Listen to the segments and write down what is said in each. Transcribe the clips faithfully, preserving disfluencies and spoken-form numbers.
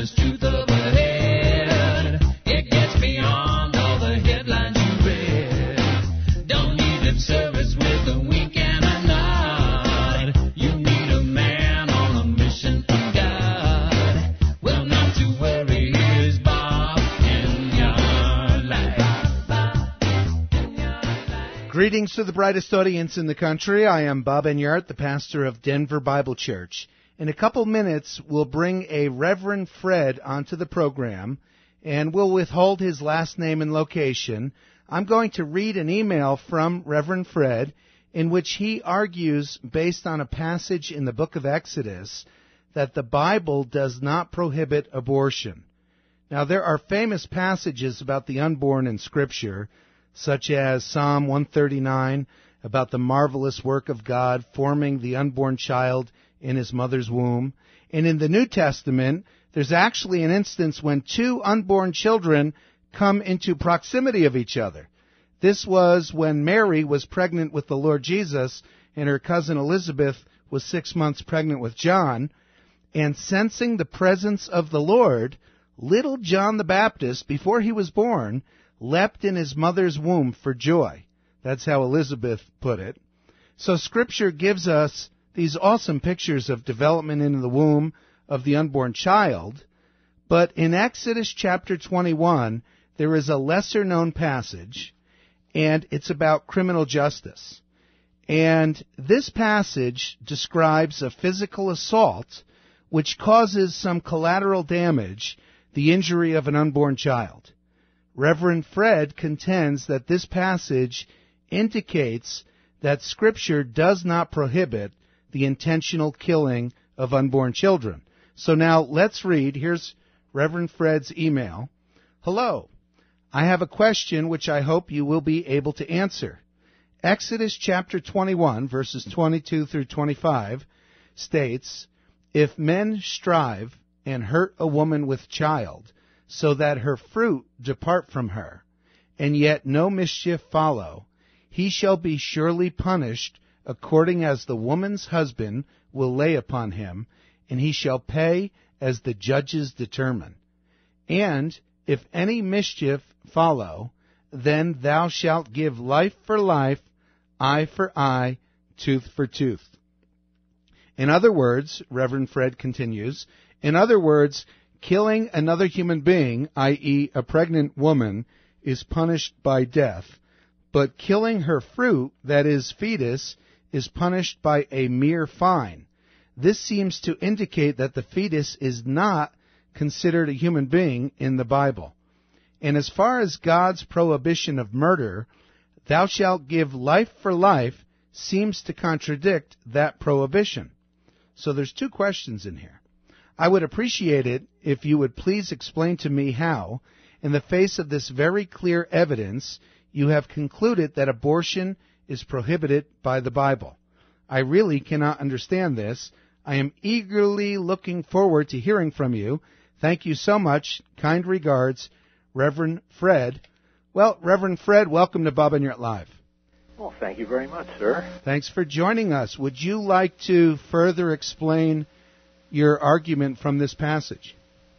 there's truth up ahead. It gets beyond all the headlines you read. Don't need lip service with a wink and a nod. You need a man on a mission from God. Well, not to worry, here's Bob in your life. Greetings to the brightest audience in the country. I am Bob Enyart, the pastor of Denver Bible Church. In a couple minutes, we'll bring a Reverend Fred onto the program, and we'll withhold his last name and location. I'm going to read an email from Reverend Fred in which he argues, based on a passage in the book of Exodus, that the Bible does not prohibit abortion. Now, there are famous passages about the unborn in Scripture, such as Psalm one thirty-nine, about the marvelous work of God forming the unborn child in his mother's womb. And in the New Testament, there's actually an instance when two unborn children come into proximity of each other. This was when Mary was pregnant with the Lord Jesus, and her cousin Elizabeth was six months pregnant with John. And sensing the presence of the Lord, little John the Baptist, before he was born, leapt in his mother's womb for joy. That's how Elizabeth put it. So Scripture gives us these awesome pictures of development in the womb of the unborn child. But in Exodus chapter twenty-one, there is a lesser-known passage, and it's about criminal justice. And this passage describes a physical assault which causes some collateral damage, the injury of an unborn child. Reverend Fred contends that this passage indicates that Scripture does not prohibit the intentional killing of unborn children. So now let's read. Here's Reverend Fred's email. Hello. I have a question which I hope you will be able to answer. Exodus chapter twenty-one, verses twenty-two through twenty-five, states, if men strive and hurt a woman with child, so that her fruit depart from her, and yet no mischief follow, he shall be surely punished according as the woman's husband will lay upon him, and he shall pay as the judges determine. And if any mischief follow, then thou shalt give life for life, eye for eye, tooth for tooth. In other words, Reverend Fred continues, in other words, killing another human being, that is a pregnant woman, is punished by death, but killing her fruit, that is fetus, is punished by a mere fine. This seems to indicate that the fetus is not considered a human being in the Bible. And as far as God's prohibition of murder, thou shalt give life for life, seems to contradict that prohibition. So there's two questions in here. I would appreciate it if you would please explain to me how, in the face of this very clear evidence, you have concluded that abortion is prohibited by the Bible. I really cannot understand this. I am eagerly looking forward to hearing from you. Thank you so much. Kind regards, Reverend Fred. Well, Reverend Fred, welcome to Bob Enyart Live. Well, thank you very much, sir. Thanks for joining us. Would you like to further explain your argument from this passage?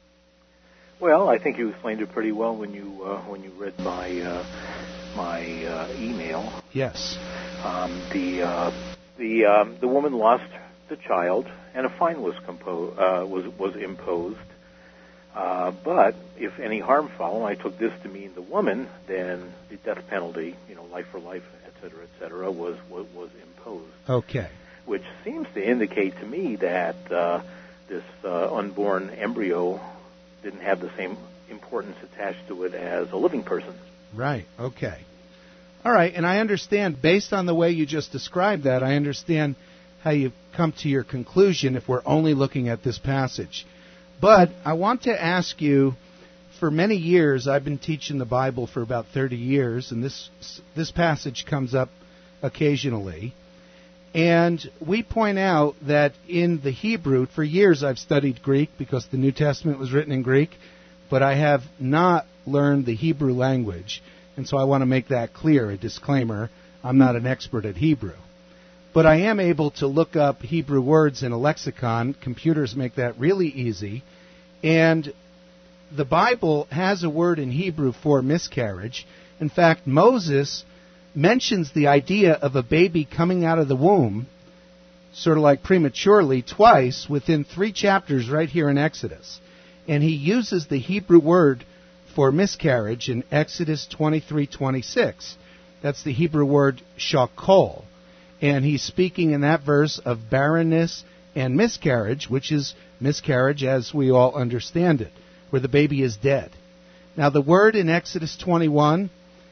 Well, I think you explained it pretty well when you uh, when you read my uh, my uh, email. Yes. Um, the uh, the um, the woman lost the child, and a fine was compo- uh, was was imposed. Uh, but if any harm followed, I took this to mean the woman, then the death penalty, you know, life for life, et cetera, et cetera, was was, was imposed. Okay. Which seems to indicate to me that uh, this uh, unborn embryo didn't have the same importance attached to it as a living person. Right, okay. All right, and I understand, based on the way you just described that, I understand how you've come to your conclusion if we're only looking at this passage. But I want to ask you, for many years, I've been teaching the Bible for about thirty years, and this this passage comes up occasionally. And we point out that in the Hebrew, for years I've studied Greek because the New Testament was written in Greek, but I have not learned the Hebrew language. And so I want to make that clear, a disclaimer. I'm not an expert at Hebrew. But I am able to look up Hebrew words in a lexicon. Computers make that really easy. And the Bible has a word in Hebrew for miscarriage. In fact, Moses mentions the idea of a baby coming out of the womb, sort of like prematurely, twice within three chapters right here in Exodus. And he uses the Hebrew word for miscarriage in Exodus twenty-three twenty-six. That's the Hebrew word shakol. And he's speaking in that verse of barrenness and miscarriage, which is miscarriage as we all understand it, where the baby is dead. Now, the word in Exodus twenty-one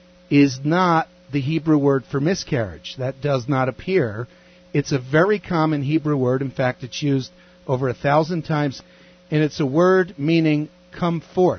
is not the Hebrew word for miscarriage. That does not appear. It's a very common Hebrew word. In fact, it's used over a thousand times. And it's a word meaning come forth.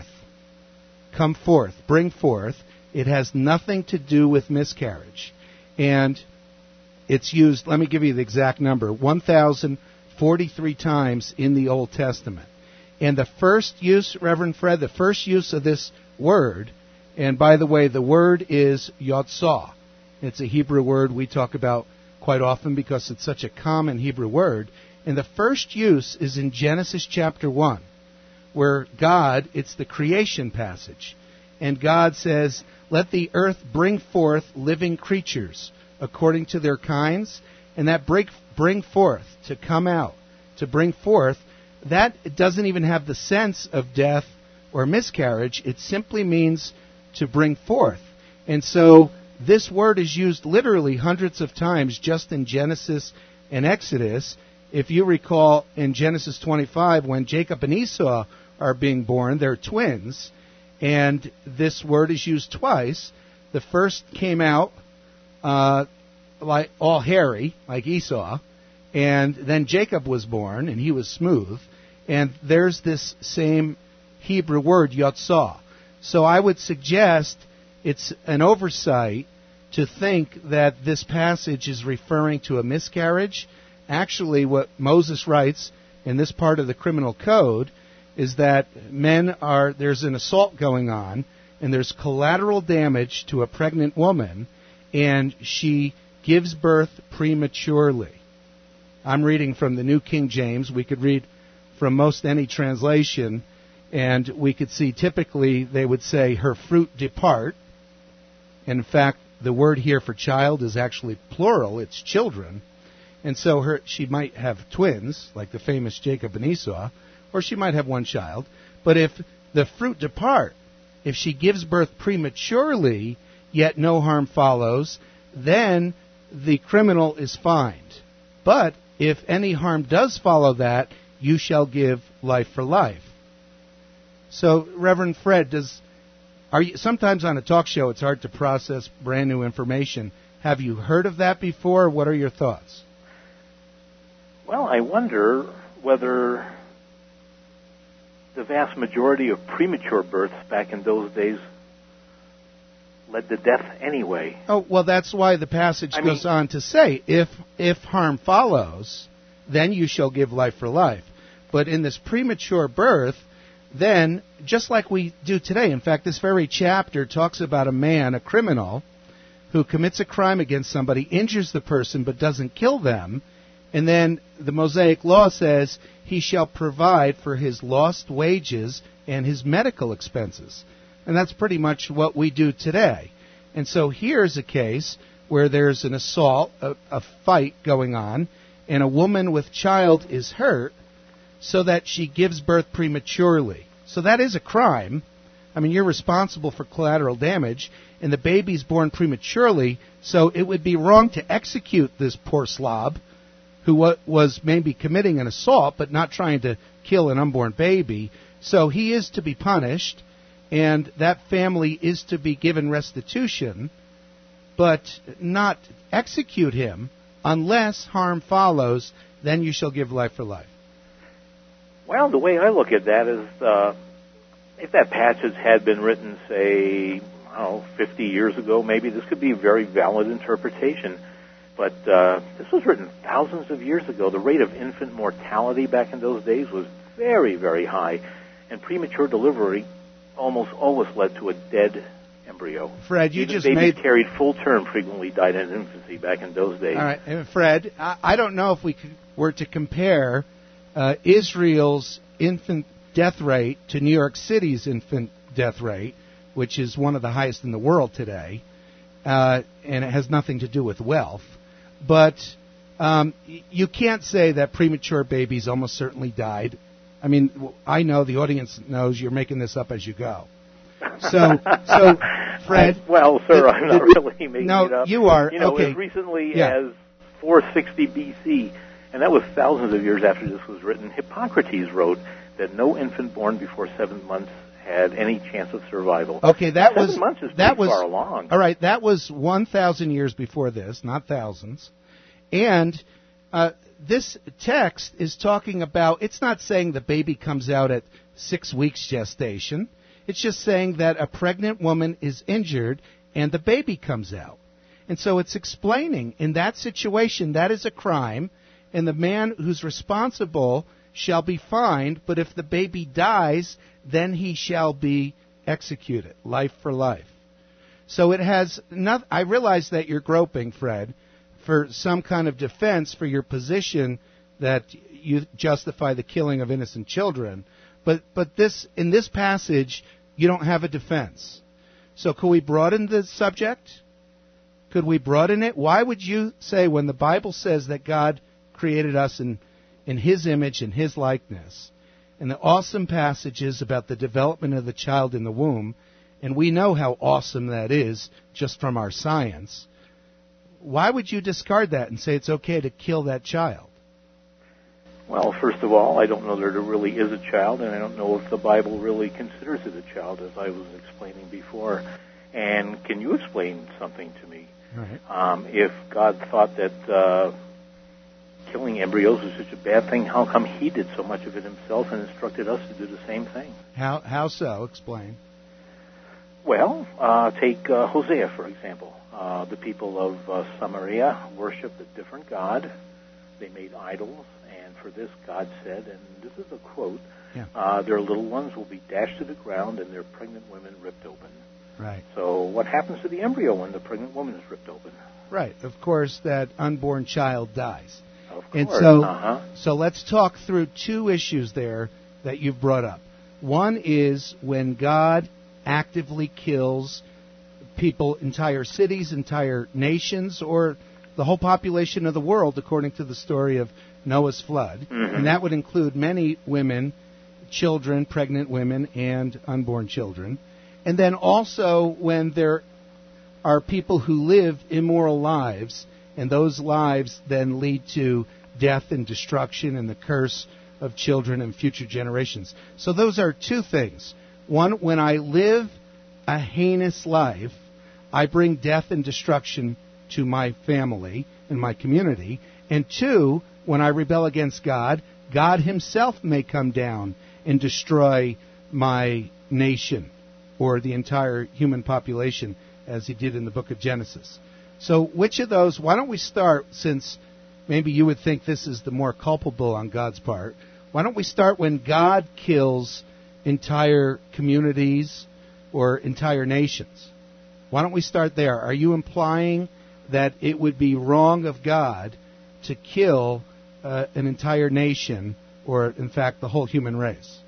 Come forth. Bring forth. It has nothing to do with miscarriage. And it's used, let me give you the exact number, one thousand forty-three times in the Old Testament. And the first use, Reverend Fred, the first use of this word, and by the way, the word is yotzah. It's a Hebrew word we talk about quite often because it's such a common Hebrew word. And the first use is in Genesis chapter one, where God, it's the creation passage, and God says, let the earth bring forth living creatures according to their kinds, and that break, bring forth, to come out, to bring forth, that doesn't even have the sense of death or miscarriage. It simply means to bring forth. And so this word is used literally hundreds of times just in Genesis and Exodus. If you recall in Genesis twenty-five, when Jacob and Esau are being born, they're twins, and this word is used twice. The first came out uh, like all hairy, like Esau, and then Jacob was born, and he was smooth, and there's this same Hebrew word, yotzah. So I would suggest it's an oversight to think that this passage is referring to a miscarriage. Actually, what Moses writes in this part of the criminal code is that men are, there's an assault going on, and there's collateral damage to a pregnant woman, and she gives birth prematurely. I'm reading from the New King James. We could read from most any translation, and we could see typically they would say, her fruit depart. In fact, the word here for child is actually plural. It's children. And so her, she might have twins, like the famous Jacob and Esau, or she might have one child. But if the fruit depart, if she gives birth prematurely, yet no harm follows, then the criminal is fined. But if any harm does follow that, you shall give life for life. So, Reverend Fred, does are you sometimes on a talk show it's hard to process brand new information. Have you heard of that before? What are your thoughts? Well, I wonder whether the vast majority of premature births back in those days led to death anyway. Oh, well, that's why the passage I goes mean, on to say, if if harm follows, then you shall give life for life. But in this premature birth, then, just like we do today, in fact, this very chapter talks about a man, a criminal, who commits a crime against somebody, injures the person, but doesn't kill them, and then the Mosaic law says he shall provide for his lost wages and his medical expenses. And that's pretty much what we do today. And so here's a case where there's an assault, a, a fight going on, and a woman with child is hurt so that she gives birth prematurely. So that is a crime. I mean, you're responsible for collateral damage, and the baby's born prematurely, so it would be wrong to execute this poor slob who was maybe committing an assault but not trying to kill an unborn baby. So he is to be punished, and that family is to be given restitution, but not execute him unless harm follows. Then you shall give life for life. Well, the way I look at that is, uh, if that passage had been written, say, I don't know, fifty years ago, maybe this could be a very valid interpretation. But uh, this was written thousands of years ago. The rate of infant mortality back in those days was very, very high, and premature delivery almost always led to a dead embryo. Fred, you Even just babies made... carried full term frequently died in infancy back in those days. All right, and Fred, I, I don't know if we could, were to compare uh, Israel's infant death rate to New York City's infant death rate, which is one of the highest in the world today, uh, and it has nothing to do with wealth. But um, you can't say that premature babies almost certainly died. I mean, I know the audience knows you're making this up as you go. So, so Fred. Well, sir, the, I'm not the, really making no, it up. you are. You know, okay. as recently yeah. as four sixty B C, and that was thousands of years after this was written, Hippocrates wrote that no infant born before seven months had any chance of survival. Okay, that seven was months is that pretty was far along. All right, that was one thousand years before this, not thousands, and uh, this text is talking about. It's not saying the baby comes out at six weeks gestation. It's just saying that a pregnant woman is injured and the baby comes out. And so it's explaining in that situation that is a crime, and the man who's responsible shall be fined, but if the baby dies, then he shall be executed, life for life. So it has not, I realize that you're groping, Fred, for some kind of defense for your position that you justify the killing of innocent children. But but this in this passage, you don't have a defense. So could we broaden the subject? Could we broaden it? Why would you say when the Bible says that God created us in, in His image and His likeness, and the awesome passages about the development of the child in the womb, and we know how awesome that is just from our science, why would you discard that and say it's okay to kill that child? Well, first of all, I don't know that it really is a child, and I don't know if the Bible really considers it a child, as I was explaining before. And can you explain something to me? All right. Um, if God thought that uh, killing embryos was such a bad thing, how come He did so much of it Himself and instructed us to do the same thing? How how so? Explain. Well, uh, take uh, Hosea, for example. Uh, the people of uh, Samaria worshipped a different god. They made idols. And for this, God said, and this is a quote, yeah. uh, their little ones will be dashed to the ground and their pregnant women ripped open. Right. So what happens to the embryo when the pregnant woman is ripped open? Right. Of course, that unborn child dies. Of course. And so, uh-huh. so let's talk through two issues there that you've brought up. One is when God actively kills people, entire cities, entire nations, or the whole population of the world, according to the story of Noah's flood. Mm-hmm. And that would include many women, children, pregnant women, and unborn children. And then also when there are people who live immoral lives, and those lives then lead to death and destruction and the curse of children and future generations. So those are two things. One, when I live a heinous life, I bring death and destruction to my family and my community. And two, when I rebel against God, God Himself may come down and destroy my nation or the entire human population, as He did in the book of Genesis. So which of those, why don't we start, since maybe you would think this is the more culpable on God's part, why don't we start when God kills entire communities or entire nations? Why don't we start there? Are you implying that it would be wrong of God to kill uh, an entire nation or, in fact, the whole human race?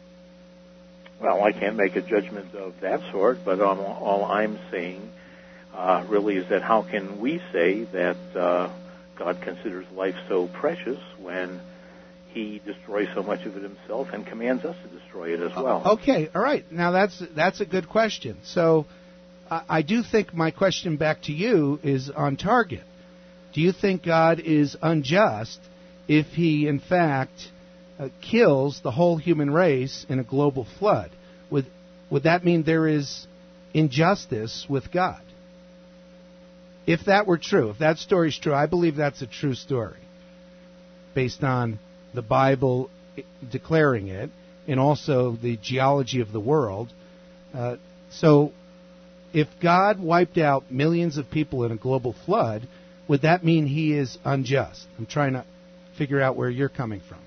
Well, I can't make a judgment of that sort, but um, all I'm saying uh, really is that how can we say that uh, God considers life so precious when He destroys so much of it Himself and commands us to destroy it as well? Uh, okay, all right. Now, that's that's a good question. So I, I do think my question back to you is on target. Do you think God is unjust if He, in fact, uh, kills the whole human race in a global flood? Would would that mean there is injustice with God? If that were true, if that story is true, I believe that's a true story based on the Bible declaring it and also the geology of the world. Uh, so if God wiped out millions of people in a global flood, would that mean He is unjust? I'm trying to figure out where you're coming from.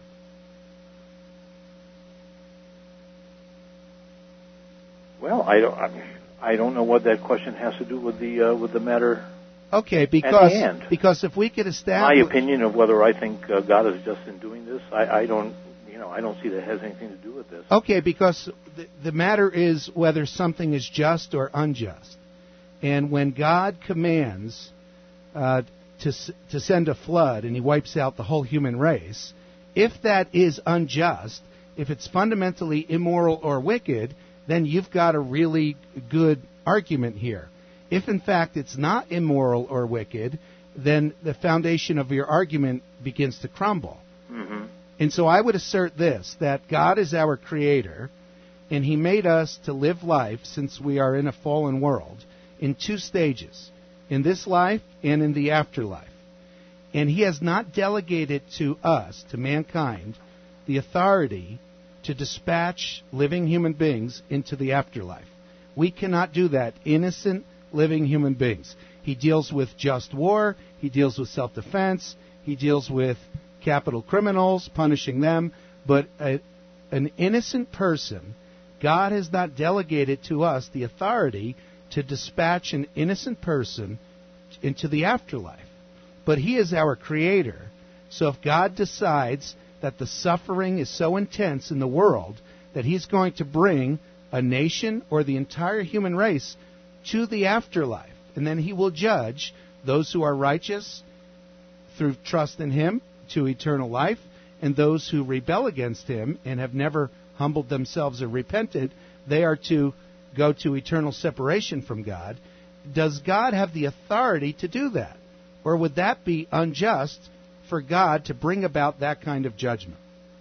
Well, I don't. I don't know what that question has to do with the uh, with the matter. Okay, because at hand. because if we could establish My opinion of whether I think uh, God is just in doing this, I, I don't. You know, I don't see that has anything to do with this. Okay, because the, the matter is whether something is just or unjust. And when God commands uh, to to send a flood and he wipes out the whole human race, if that is unjust, if it's fundamentally immoral or wicked, then you've got a really good argument here. If, in fact, it's not immoral or wicked, then the foundation of your argument begins to crumble. Mm-hmm. And so I would assert this, that God is our creator, and he made us to live life, since we are in a fallen world, in two stages, in this life and in the afterlife. And he has not delegated to us, to mankind, the authority to dispatch living human beings into the afterlife. We cannot do that. Innocent living human beings. He deals with just war. He deals with self-defense. He deals with capital criminals, punishing them. But a, an innocent person, God has not delegated to us the authority to dispatch an innocent person into the afterlife. But he is our creator. So if God decides that the suffering is so intense in the world that he's going to bring a nation or the entire human race to the afterlife, and then he will judge those who are righteous through trust in him to eternal life, and those who rebel against him and have never humbled themselves or repented, they are to go to eternal separation from God. Does God have the authority to do that? Or would that be unjust for God to bring about that kind of judgment?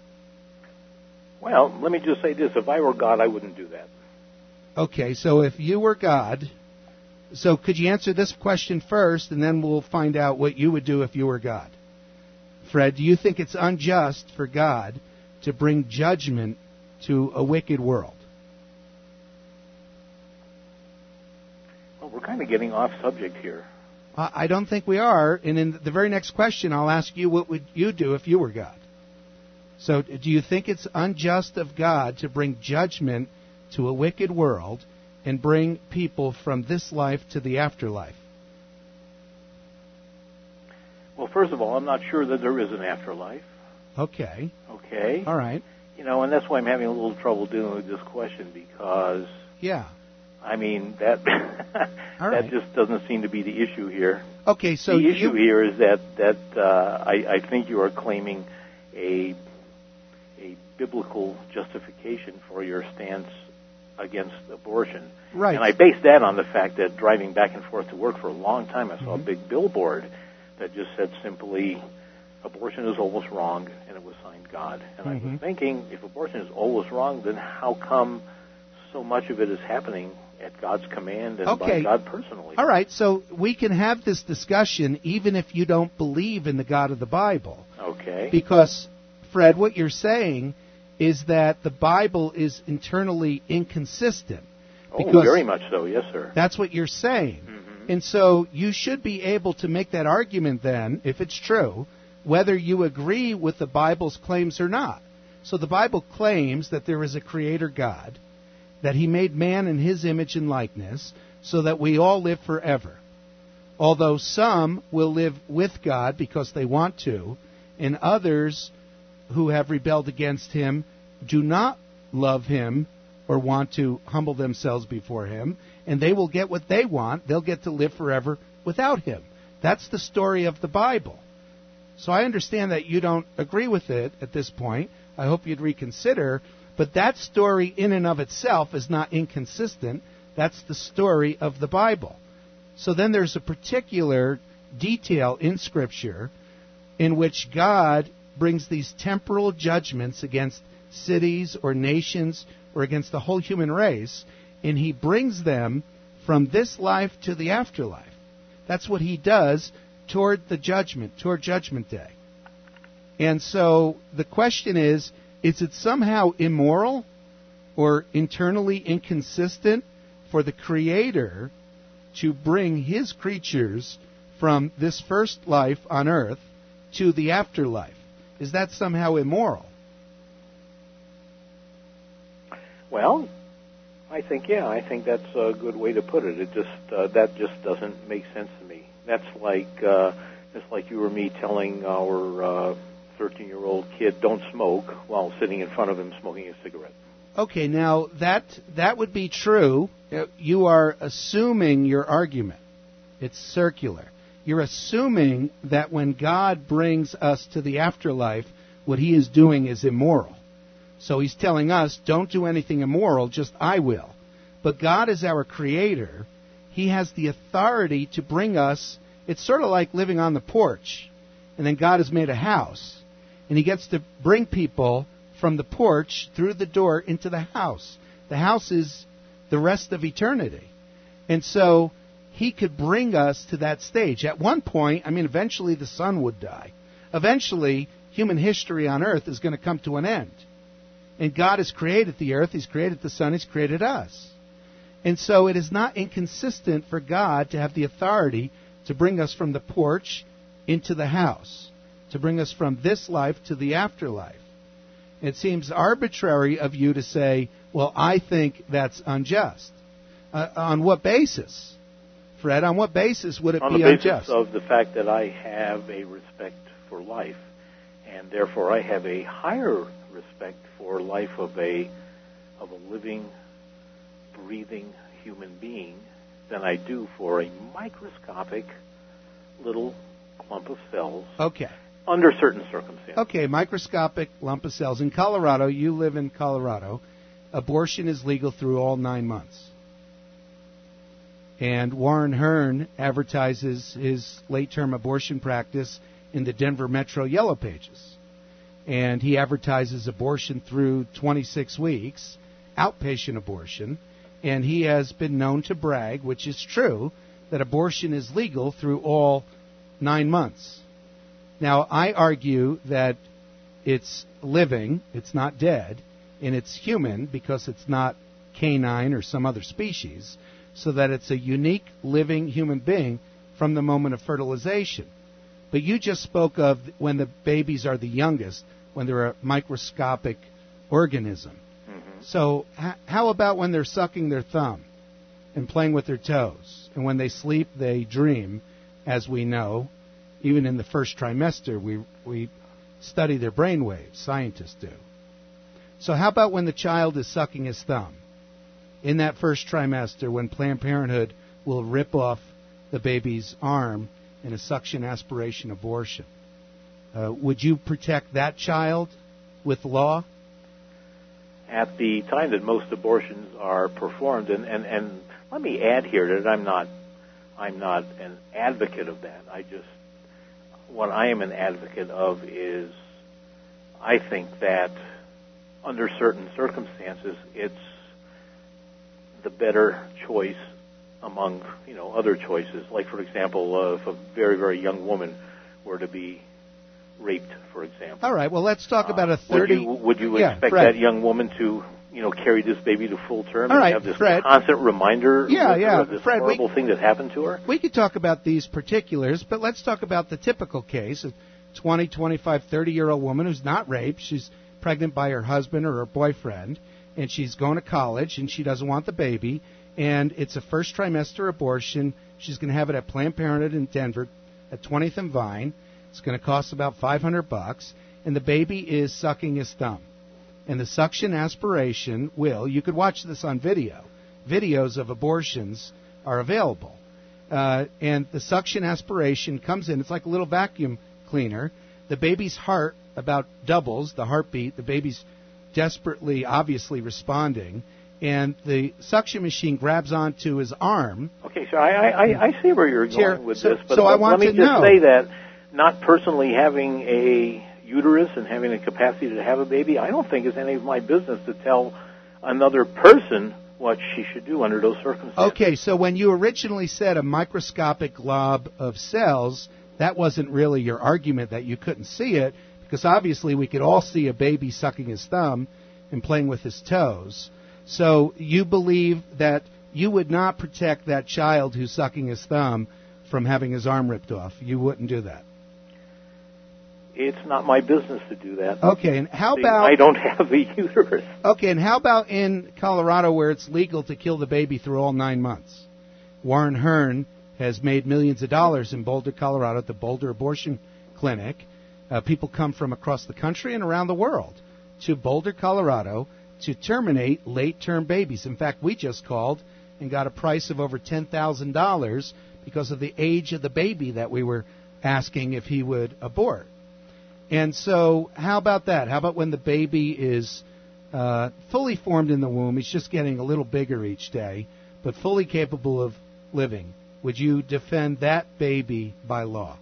Well, let me just say this. If I were God, I wouldn't do that. Okay, so if you were God, so could you answer this question first, and then we'll find out what you would do if you were God? Fred, do you think it's unjust for God to bring judgment to a wicked world? Well, we're kind of getting off subject here. I don't think we are, and in the very next question, I'll ask you, what would you do if you were God? So do you think it's unjust of God to bring judgment to a wicked world and bring people from this life to the afterlife? Well, first of all, I'm not sure that there is an afterlife. Okay. Okay. All right. You know, and that's why I'm having a little trouble dealing with this question, because, yeah, I mean, that All right. that just doesn't seem to be the issue here. Okay, so the issue you... here is that that uh, I, I think you are claiming a a biblical justification for your stance against abortion. Right. And I base that on the fact that driving back and forth to work for a long time, I saw mm-hmm. a big billboard that just said simply, abortion is always wrong, and it was signed God. And mm-hmm. I was thinking, if abortion is always wrong, then how come so much of it is happening at God's command and okay. by God personally? All right, so we can have this discussion even if you don't believe in the God of the Bible. Okay. Because, Fred, what you're saying is that the Bible is internally inconsistent. Oh, very much so, yes, sir. That's what you're saying. Mm-hmm. And so you should be able to make that argument then, if it's true, whether you agree with the Bible's claims or not. So the Bible claims that there is a creator God, that he made man in his image and likeness, so that we all live forever. Although some will live with God because they want to, and others who have rebelled against him do not love him or want to humble themselves before him, and they will get what they want. They'll get to live forever without him. That's the story of the Bible. So I understand that you don't agree with it at this point. I hope you'd reconsider. But that story in and of itself is not inconsistent. That's the story of the Bible. So then there's a particular detail in Scripture in which God brings these temporal judgments against cities or nations or against the whole human race, and he brings them from this life to the afterlife. That's what he does toward the judgment, toward Judgment Day. And so the question is, is it somehow immoral or internally inconsistent for the Creator to bring his creatures from this first life on earth to the afterlife? Is that somehow immoral? Well, I think, yeah, I think that's a good way to put it. It just, uh, that just doesn't make sense to me. That's like, uh, it's like you or me telling our uh, thirteen-year-old kid don't smoke while sitting in front of him smoking a cigarette. Okay, now that that would be true. You are assuming your argument. It's circular. You're assuming that when God brings us to the afterlife, what he is doing is immoral. So he's telling us, don't do anything immoral, just I will. But God is our creator. He has the authority to bring us. It's sort of like living on the porch, and then God has made a house, and he gets to bring people from the porch through the door into the house. The house is the rest of eternity. And so he could bring us to that stage. At one point, I mean, eventually the sun would die. Eventually, human history on earth is going to come to an end. And God has created the earth, he's created the sun, he's created us. And so it is not inconsistent for God to have the authority to bring us from the porch into the house, to bring us from this life to the afterlife. It seems arbitrary of you to say, well, I think that's unjust. Uh, on what basis? Fred, on what basis would it on be the basis unjust? Of the fact that I have a respect for life, and therefore I have a higher respect for life of a of a living, breathing human being than I do for a microscopic little clump of cells. Okay. Under certain circumstances. Okay, microscopic lump of cells. In Colorado, you live in Colorado, abortion is legal through all nine months. And Warren Hearn advertises his late-term abortion practice in the Denver Metro Yellow Pages. And he advertises abortion through twenty-six weeks, outpatient abortion. And he has been known to brag, which is true, that abortion is legal through all nine months. Now, I argue that it's living, it's not dead, and it's human because it's not canine or some other species, so that it's a unique living human being from the moment of fertilization. But you just spoke of when the babies are the youngest, when they're a microscopic organism. Mm-hmm. So h- how about when they're sucking their thumb and playing with their toes? And when they sleep, they dream, as we know. Even in the first trimester, we we study their brain waves. Scientists do. So how about when the child is sucking his thumb? In that first trimester, when Planned Parenthood will rip off the baby's arm in a suction aspiration abortion. Uh, would you protect that child with law? At the time that most abortions are performed, and, and, and let me add here that I'm not I'm not an advocate of that. I just what I am an advocate of is I think that under certain circumstances it's the better choice among, you know, other choices. Like, for example, uh, if a very, very young woman were to be raped, for example. All right, well, let's talk about a thirty... Uh, would you, would you yeah, expect Fred. that young woman to, you know, carry this baby to full term All and right, have this Fred. constant reminder Yeah, of, yeah, of this Fred, horrible we, thing that happened to her? We could talk about these particulars, but let's talk about the typical case. A twenty, twenty-five, thirty-year-old woman who's not raped. She's pregnant by her husband or her boyfriend, and she's going to college, and she doesn't want the baby, and it's a first trimester abortion. She's going to have it at Planned Parenthood in Denver at twentieth and Vine. It's going to cost about five hundred bucks, and the baby is sucking his thumb. And the suction aspiration will, you could watch this on video. Videos of abortions are available. Uh, and the suction aspiration comes in. It's like a little vacuum cleaner. The baby's heart about doubles, the heartbeat. The baby's desperately, obviously responding. And the suction machine grabs onto his arm. Okay, so I, I, I see where you're going Here, with so, this, but, so but I want let me to just know. say that not personally having a uterus and having the capacity to have a baby, I don't think it's any of my business to tell another person what she should do under those circumstances. Okay, so when you originally said a microscopic glob of cells, that wasn't really your argument that you couldn't see it, because obviously we could all see a baby sucking his thumb and playing with his toes. So you believe that you would not protect that child who's sucking his thumb from having his arm ripped off. You wouldn't do that. It's not my business to do that. Okay, and how See, about... I don't have a uterus. Okay, and how about in Colorado where it's legal to kill the baby through all nine months? Warren Hearn has made millions of dollars in Boulder, Colorado at the Boulder Abortion Clinic. Uh, people come from across the country and around the world to Boulder, Colorado, to terminate late-term babies. In fact, we just called and got a price of over ten thousand dollars because of the age of the baby that we were asking if he would abort. And so how about that? How about when the baby is uh, fully formed in the womb, he's just getting a little bigger each day, but fully capable of living? Would you defend that baby by law?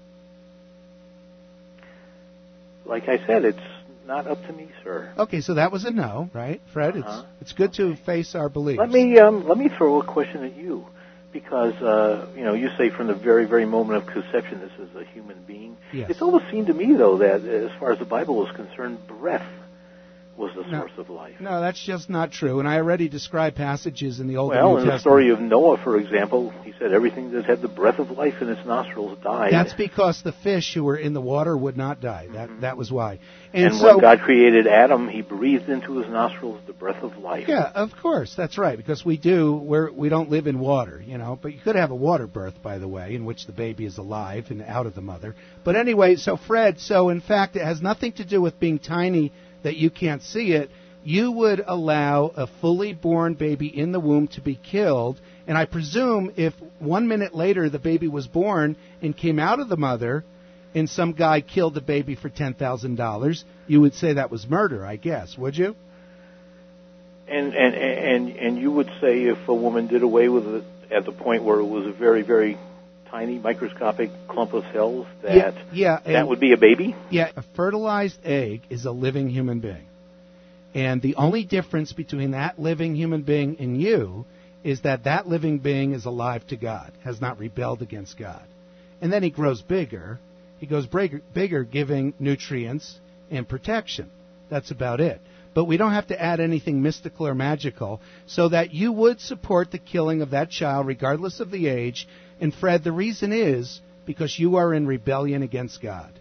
Like I said, it's not up to me, sir. Okay, so that was a no, right, Fred? Uh-huh. It's it's good to face our beliefs. Let me um, let me throw a question at you, because uh, you know you say from the very very moment of conception this is a human being. Yes. It's almost seemed to me though that as far as the Bible was concerned, breath was the No. source of life. No, that's just not true. And I already described passages in the Old Well, and New in the Testament. story of Noah, for example, he said everything that had the breath of life in its nostrils died. That's because the fish who were in the water would not die. That Mhm. that was why. And, And so, when God created Adam, he breathed into his nostrils the breath of life. yeah, of course, that's right. Because we do, we're, we don't live in water, you know. But you could have a water birth, by the way, in which the baby is alive and out of the mother. But anyway, so Fred, so in fact, it has nothing to do with being tiny that you can't see it. You would allow a fully born baby in the womb to be killed, and I presume if one minute later the baby was born and came out of the mother, and some guy killed the baby for ten thousand dollars, you would say that was murder, I guess, would you? And and and and you would say if a woman did away with it at the point where it was a very very tiny microscopic clump of cells, that yeah, yeah, that and- would be a baby? Yeah, a fertilized egg is a living human being. And the only difference between that living human being and you is that that living being is alive to God, has not rebelled against God. And then he grows bigger. He goes bigger, bigger giving nutrients and protection. That's about it. But we don't have to add anything mystical or magical, so that you would support the killing of that child regardless of the age. And Fred, the reason is because you are in rebellion against God.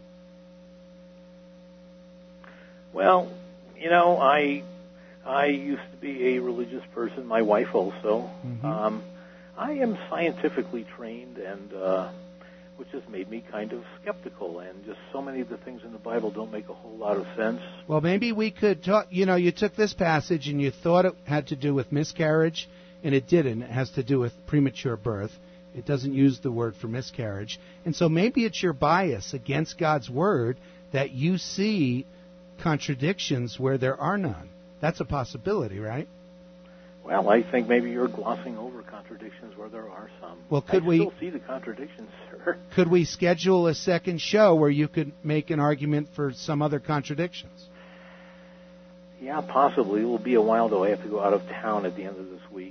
Well, you know, I I used to be a religious person. My wife also. Mhm. Um, I am scientifically trained, and uh, which has made me kind of skeptical. And just so many of the things in the Bible don't make a whole lot of sense. Well, maybe we could talk. You know, you took this passage and you thought it had to do with miscarriage, and it didn't. It has to do with premature birth. It doesn't use the word for miscarriage. And so maybe it's your bias against God's word that you see contradictions where there are none. That's a possibility, right? Well, I think maybe you're glossing over contradictions where there are some. Well, could I we- still see the contradictions, sir. Could we schedule a second show where you could make an argument for some other contradictions? Yeah, possibly. It will be a while, though. I have to go out of town at the end of this week.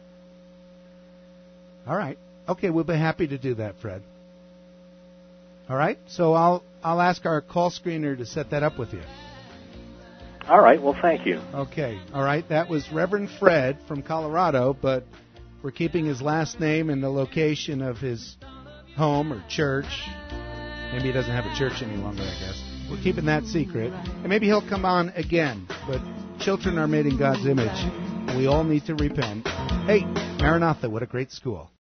All right. Okay, we'll be happy to do that, Fred. All right? So I'll I'll ask our call screener to set that up with you. All right. Well, thank you. Okay. All right. That was Reverend Fred from Colorado, but we're keeping his last name and the location of his home or church. Maybe he doesn't have a church any longer, I guess. We're keeping that secret. And maybe he'll come on again. But children are made in God's image, and we all need to repent. Hey, Maranatha, what a great school.